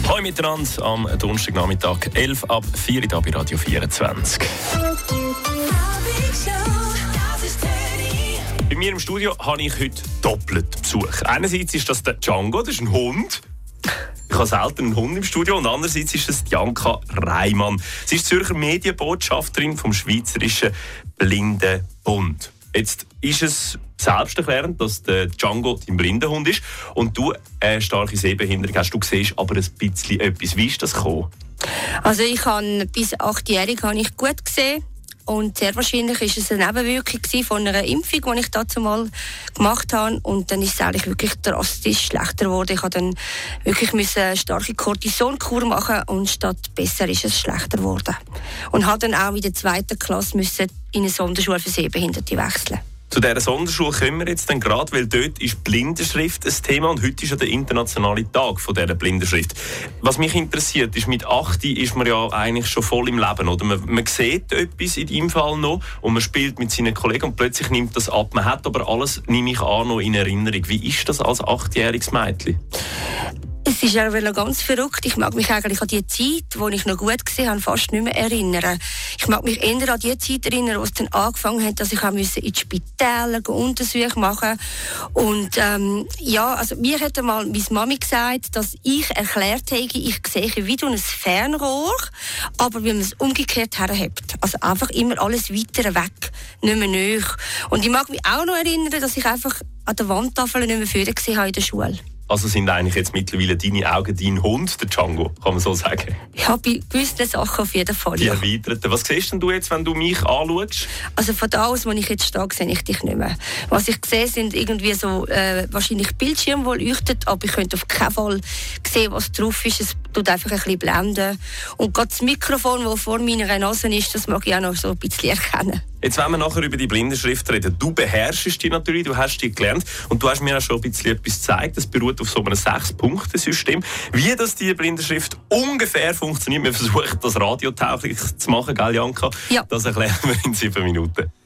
Hallo miteinander am Donnerstagnachmittag 11 ab 4 Uhr bei Radio 24. Bei mir im Studio habe ich heute doppelt Besuch. Einerseits ist das der Django, das ist ein Hund. Ich habe selten einen Hund im Studio. Und andererseits ist es Janka Reimann. Sie ist Zürcher Medienbotschafterin vom Schweizerischen Blindenbund. Jetzt ist es selbsterklärend, dass der Django dein Blindenhund ist und du eine starke Sehbehinderung hast. Du siehst aber ein bisschen etwas. Wie ist das gekommen? Also ich habe bis 8-jährig gut gesehen. Und sehr wahrscheinlich war es eine Nebenwirkung von einer Impfung, die ich dazu mal gemacht habe. Und dann ist es eigentlich wirklich drastisch schlechter geworden. Ich musste dann wirklich eine starke Cortisonkur machen und statt besser ist es schlechter geworden. Und habe dann auch in der 2. Klasse in eine Sonderschule für Sehbehinderte wechseln. Zu dieser Sonderschule kommen wir jetzt dann gerade, weil dort ist Blindenschrift ein Thema und heute ist ja der internationale Tag von dieser Blindenschrift. Was mich interessiert, ist, mit 8 ist man ja eigentlich schon voll im Leben, oder? Man sieht etwas in deinem Fall noch und man spielt mit seinen Kollegen und plötzlich nimmt das ab. Man hat aber alles, nehme ich an, noch in Erinnerung. Wie ist das als 8-jähriges Mädchen? Es ist ja noch ganz verrückt. Ich mag mich eigentlich an die Zeit, wo ich noch gut gesehen habe, fast nicht mehr erinnern. Ich mag mich eher an die Zeit erinnern, wo es dann angefangen hat, dass ich in die Spitäler Untersuchungen machen musste. Und also mir hat einmal meine Mami gesagt, dass ich erklärt habe, ich sehe wie durch ein Fernrohr, aber wie man es umgekehrt herhebt. Also einfach immer alles weiter weg, nicht mehr näher. Und ich mag mich auch noch erinnern, dass ich einfach an der Wandtafel nicht mehr vorne gesehen habe in der Schule. Also sind eigentlich jetzt mittlerweile deine Augen dein Hund, der Django, kann man so sagen? Ja, bei gewissen Sachen auf jeden Fall. Die erweiterten. Was siehst denn du jetzt, wenn du mich anschaust? Also von da aus, wo ich jetzt stehe, sehe ich dich nicht mehr. Was ich sehe, sind irgendwie so wahrscheinlich Bildschirme, die leuchten, aber ich könnte auf keinen Fall sehen, was drauf ist. Es tut einfach ein bisschen blenden. Und gerade das Mikrofon, das vor meiner Nase ist, das mag ich auch noch so ein bisschen erkennen. Jetzt wollen wir nachher über die Blindenschrift reden. Du beherrschst die natürlich, du hast die gelernt und du hast mir auch schon ein bisschen etwas gezeigt. Das beruht auf so einem 6-Punkte-System. Wie das die Blindenschrift ungefähr funktioniert, wir versuchen das radiotauglich zu machen, gell Janka? Ja. Das erklären wir in 7 Minuten.